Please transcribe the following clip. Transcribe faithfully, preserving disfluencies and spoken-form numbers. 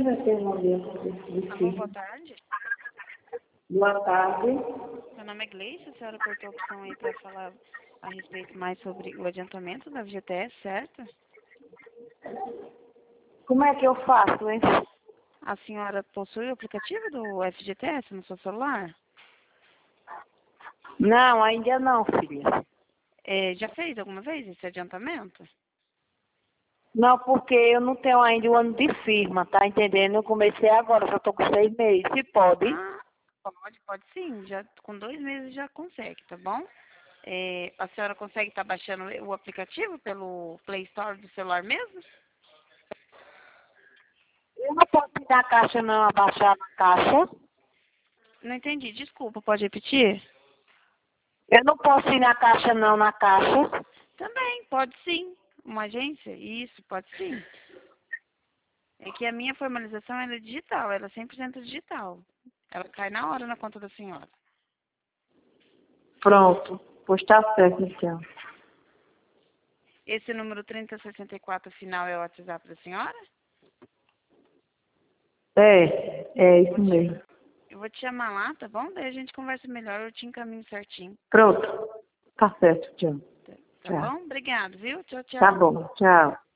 vai ter um dia Alô, boa tarde. Boa tarde. Meu nome é Gleice, a senhora apertou a opção aí para falar a respeito mais sobre o adiantamento da F G T S, certo? Como é que eu faço, hein? A senhora possui o aplicativo do F G T S no seu celular? Não, ainda não, filha. É, já fez alguma vez esse adiantamento? Não, porque eu não tenho ainda o ano de firma, tá entendendo? Eu comecei agora, só tô com seis meses. Se pode? Ah, pode, pode sim. Já, com dois meses já consegue, tá bom? É, a senhora consegue estar baixando o aplicativo pelo Play Store do celular mesmo? Eu não posso ir na caixa não, abaixar na caixa. Não entendi, desculpa, pode repetir? Eu não posso ir na caixa não, na caixa. Também, pode sim. Uma agência? Isso, pode sim. É que a minha formalização ela é digital, ela é cem por cento digital. Ela cai na hora na conta da senhora. Pronto. Pois tá certo, então. Esse número trinta sessenta e quatro final é o WhatsApp da senhora? É, é isso mesmo. Eu vou te chamar lá, tá bom? Daí a gente conversa melhor, eu te encaminho certinho. Pronto. Tá certo, tchau. Tá, tá Tchau. bom? Obrigado, viu? Tchau, tchau. Tá bom, tchau.